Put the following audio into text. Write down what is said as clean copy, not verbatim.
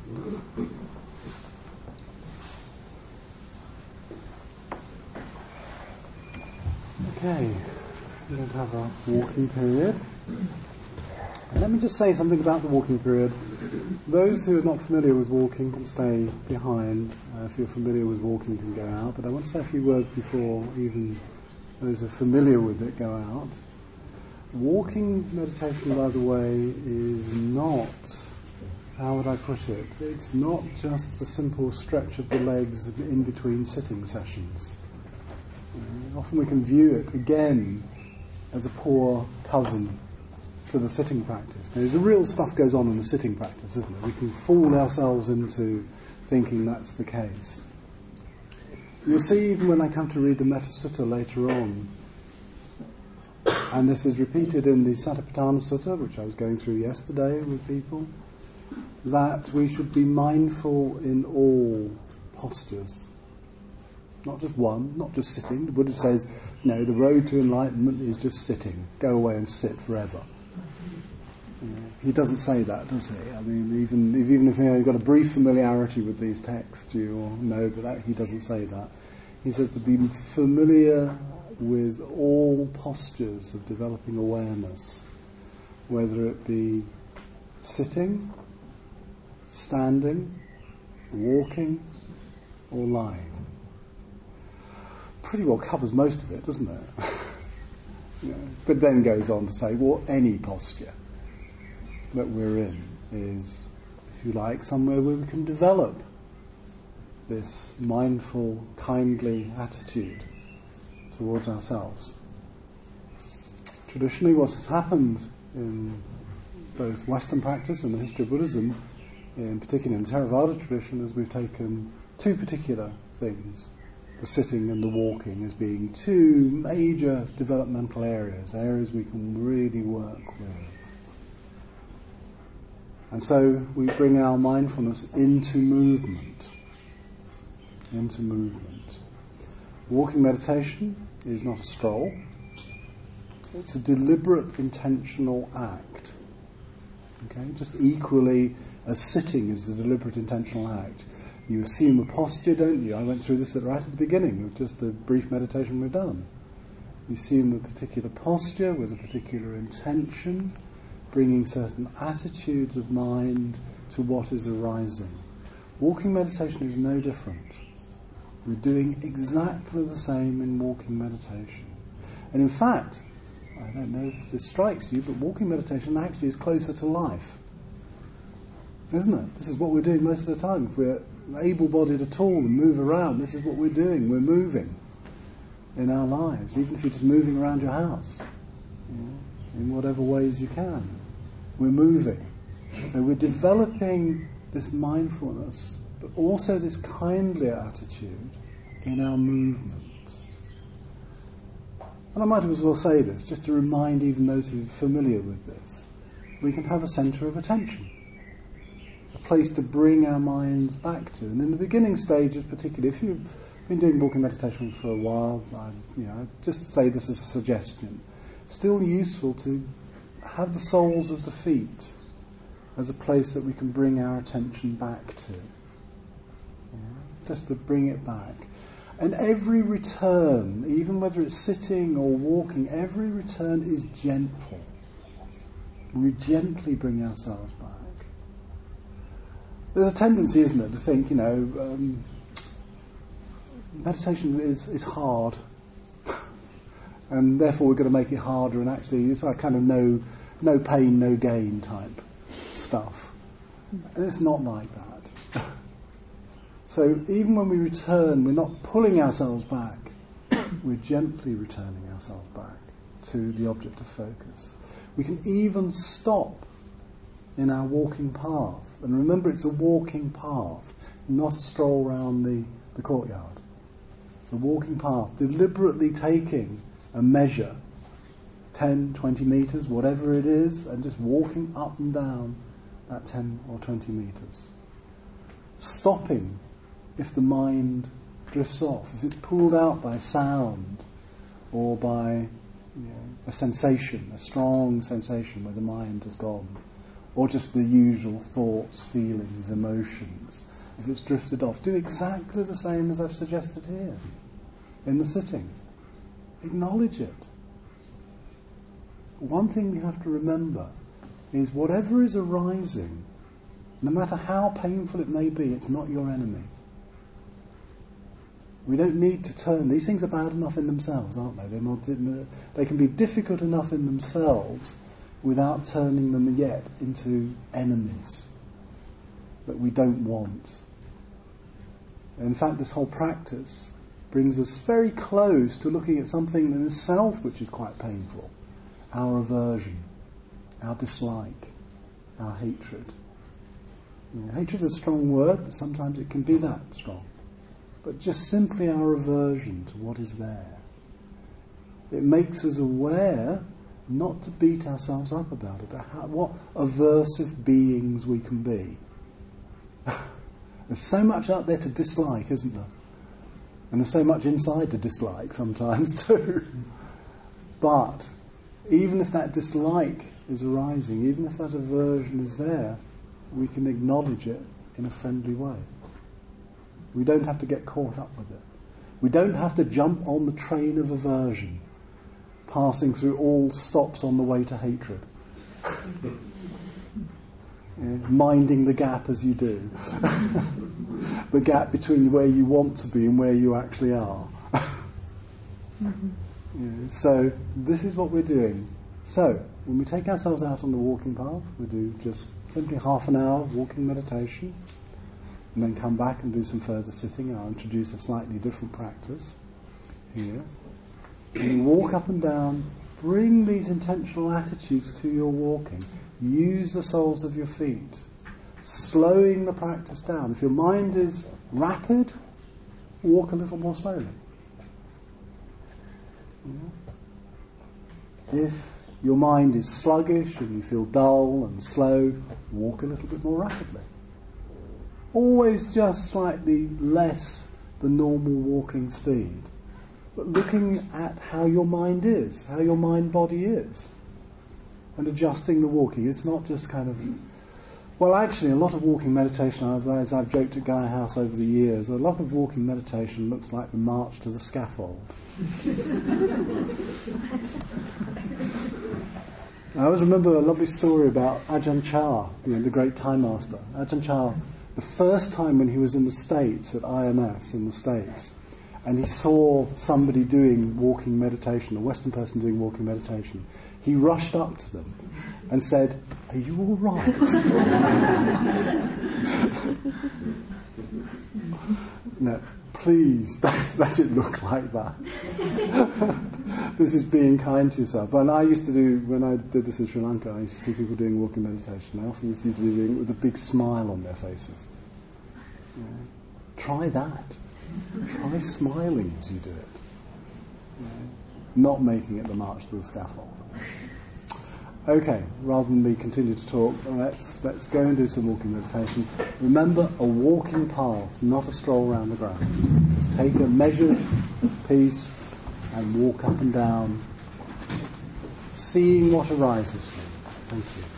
Okay, we're going to have a walking period. And let me just say something about the walking period. Those who are not familiar with walking can stay behind. If you're familiar with walking, you can go out. But I want to say a few words before even those who are familiar with it go out. Walking meditation, by the way, is not, how would I put it? It's not just a simple stretch of the legs in between sitting sessions. Often we can view it, again, as a poor cousin to the sitting practice. Now, the real stuff goes on in the sitting practice, isn't it? We can fool ourselves into thinking that's the case. You'll see even when I come to read the Metta Sutta later on, and this is repeated in the Satipatthana Sutta, which I was going through yesterday with people, that we should be mindful in all postures. Not just one, not just sitting. The Buddha says, no, the road to enlightenment is just sitting. Go away and sit forever. He doesn't say that, does he? I mean, even if you've got a brief familiarity with these texts, you'll know that he doesn't say that. He says to be familiar with all postures of developing awareness, whether it be sitting, standing, walking, or lying. Pretty well covers most of it, doesn't it? But then goes on to say, well, any posture that we're in is, if you like, somewhere where we can develop this mindful, kindly attitude towards ourselves. Traditionally, what has happened in both Western practice and the history of Buddhism, in particular in the Theravada tradition, is we've taken two particular things, the sitting and the walking, as being two major developmental areas we can really work with. And so we bring our mindfulness into movement. Walking meditation is not a stroll. It's a deliberate, intentional act. Okay, just equally as sitting is the deliberate, intentional act. You assume a posture, don't you? I went through this right at the beginning of just the brief meditation we've done. You assume a particular posture with a particular intention, bringing certain attitudes of mind to what is arising. Walking meditation is no different. We're doing exactly the same in walking meditation. And in fact, I don't know if this strikes you, but walking meditation actually is closer to life. Isn't it? This is what we're doing most of the time. If we're able-bodied at all and move around, this is what we're doing. We're moving in our lives, even if you're just moving around your house, in whatever ways you can. We're moving. So we're developing this mindfulness, but also this kindly attitude in our movement. And I might as well say this, just to remind even those who are familiar with this. We can have a centre of attention, a place to bring our minds back to. And in the beginning stages, particularly, if you've been doing walking meditation for a while, I just say this as a suggestion. Still useful to have the soles of the feet as a place that we can bring our attention back to. Just to bring it back. And every return, even whether it's sitting or walking, every return is gentle. We gently bring ourselves back. There's a tendency, isn't it, to think, meditation is hard. And therefore we're going to make it harder, and actually it's like kind of no pain, no gain type stuff. And it's not like that. So even when we return, we're not pulling ourselves back, we're gently returning ourselves back to the object of focus. We can even stop in our walking path. And remember, it's a walking path, not a stroll around the courtyard. It's a walking path, deliberately taking a measure, 10, 20 metres, whatever it is, and just walking up and down that 10 or 20 metres. Stopping if the mind drifts off, if it's pulled out by sound or by a sensation, a strong sensation where the mind has gone, or just the usual thoughts, feelings, emotions, if it's drifted off, do exactly the same as I've suggested here in the sitting. Acknowledge it. One thing we have to remember is whatever is arising, no matter how painful it may be, it's not your enemy. We don't need to turn. These things are bad enough in themselves, aren't they? They can be difficult enough in themselves without turning them yet into enemies that we don't want. In fact, this whole practice brings us very close to looking at something in itself which is quite painful. Our aversion, our dislike, our hatred. Hatred is a strong word, but sometimes it can be that strong. But just simply our aversion to what is there. It makes us aware not to beat ourselves up about it, but what aversive beings we can be. There's so much out there to dislike, isn't there? And there's so much inside to dislike sometimes too. But even if that dislike is arising, even if that aversion is there, we can acknowledge it in a friendly way. We don't have to get caught up with it. We don't have to jump on the train of aversion, passing through all stops on the way to hatred. Minding the gap as you do. The gap between where you want to be and where you actually are. So this is what we're doing. So when we take ourselves out on the walking path, we do just simply half an hour walking meditation, and then come back and do some further sitting. I'll introduce a slightly different practice here. And you walk up and down, bring these intentional attitudes to your walking. Use the soles of your feet, slowing the practice down. If your mind is rapid, walk a little more slowly. If your mind is sluggish and you feel dull and slow, walk a little bit more rapidly. Always just slightly less than normal walking speed, but looking at how your mind is, how your mind-body is, and adjusting the walking. It's not just kind of... Well, actually, a lot of walking meditation, as I've joked at Gaia House over the years, a lot of walking meditation looks like the march to the scaffold. I always remember a lovely story about Ajahn Chah, the great Thai master. Ajahn Chah, the first time when he was in the States, at IMS in the States, and he saw somebody doing walking meditation, a Western person doing walking meditation, he rushed up to them and said, "Are you all right?" No, please don't let it look like that. This is being kind to yourself. And I used to do, when I did this in Sri Lanka, I used to see people doing walking meditation. I often used to be doing it with a big smile on their faces. Try that. Try smiling as you do it. Not making it the march to the scaffold. Okay, rather than me continue to talk, let's go and do some walking meditation. Remember, a walking path, not a stroll around the grounds. Just take a measured piece and walk up and down, seeing what arises for you. Thank you.